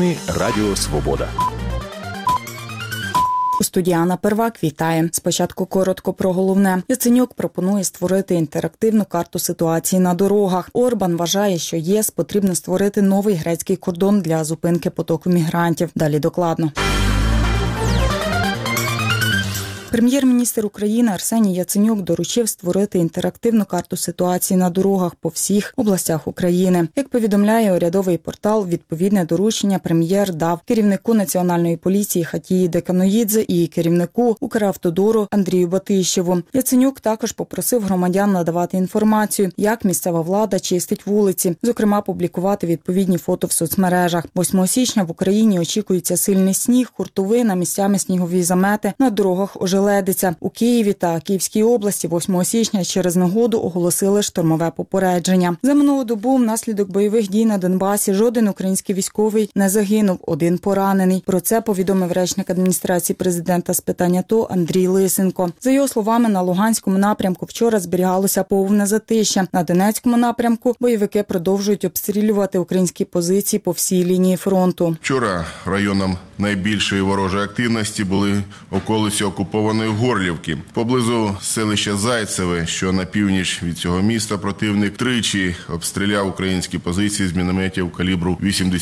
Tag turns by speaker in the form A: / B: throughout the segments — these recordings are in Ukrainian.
A: Новини Радіо Свобода.
B: У студії Анна Первак вітає. Спочатку коротко про головне. Яценюк пропонує створити інтерактивну карту ситуації на дорогах. Орбан вважає, що ЄС потрібно створити новий грецький кордон для зупинки потоку мігрантів. Далі докладно. Прем'єр-міністр України Арсеній Яценюк доручив створити інтерактивну карту ситуації на дорогах по всіх областях України. Як повідомляє урядовий портал, відповідне доручення прем'єр дав керівнику Національної поліції Хатії Деканоїдзе і керівнику Укравтодору Андрію Батищеву. Яценюк також попросив громадян надавати інформацію, як місцева влада чистить вулиці, зокрема публікувати відповідні фото в соцмережах. 8 січня в Україні очікується сильний сніг, хуртовина, місцями снігові замети, на дорогах ожеледиця. У Києві та Київській області 8 січня через негоду оголосили штормове попередження. За минулу добу внаслідок бойових дій на Донбасі жоден український військовий не загинув, один поранений. Про це повідомив речник адміністрації президента з питань АТО Андрій Лисенко. За його словами, на Луганському напрямку вчора зберігалося повне затища. На Донецькому напрямку бойовики продовжують обстрілювати українські позиції по всій лінії фронту.
C: Вчора районом найбільшої ворожої активності були околиці окупованої Горлівки. Поблизу селища Зайцеве, що на північ від цього міста, противник тричі обстріляв українські позиції з мінометів калібру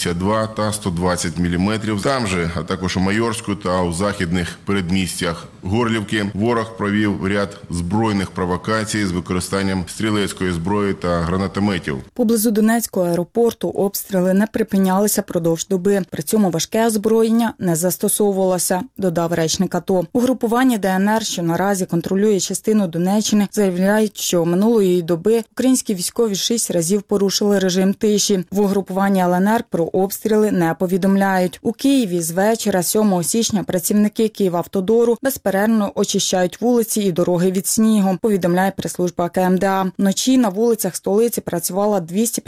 C: 82 та 120 мм. Там же, а також у Майорську та у західних передмістях Горлівки, ворог провів ряд збройних провокацій з використанням стрілецької зброї та гранатометів.
B: Поблизу Донецького аеропорту обстріли не припинялися продовж доби. При цьому важке озброєння не застосовувалося, додав речник АТО. Угрупування ДНР, що наразі контролює частину Донеччини, заявляють, що минулої доби українські військові 6 разів порушили режим тиші. В угрупуванні ЛНР про обстріли не повідомляють. У Києві з вечора 7 січня працівники Київавтодору безперервно очищають вулиці і дороги від снігу, повідомляє прес-служба КМДА. Вночі на вулицях столиці працювала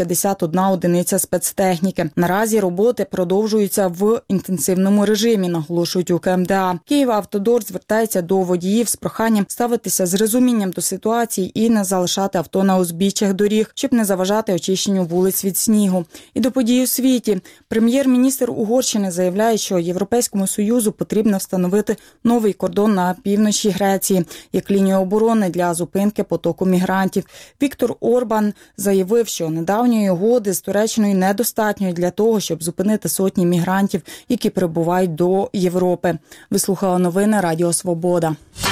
B: 251 одиниця спецтехніки. Наразі роботи продовжуються в інтенсивному режимі, наголошують у КМДА. Київавтодор звертається до водіїв з проханням ставитися з розумінням до ситуації і не залишати авто на узбіччях доріг, щоб не заважати очищенню вулиць від снігу. І до подій у світі. Прем'єр-міністр Угорщини заявляє, що Європейському Союзу потрібно встановити новий кордон на півночі Греції, як лінію оборони для зупинки потоку мігрантів. Віктор Орбан заявив, що недавньої угоди з Туреччиною недостатньої для того, щоб зупинити сотні мігрантів, які прибувають до Європи. Ви слухали новини Радіо Свобода.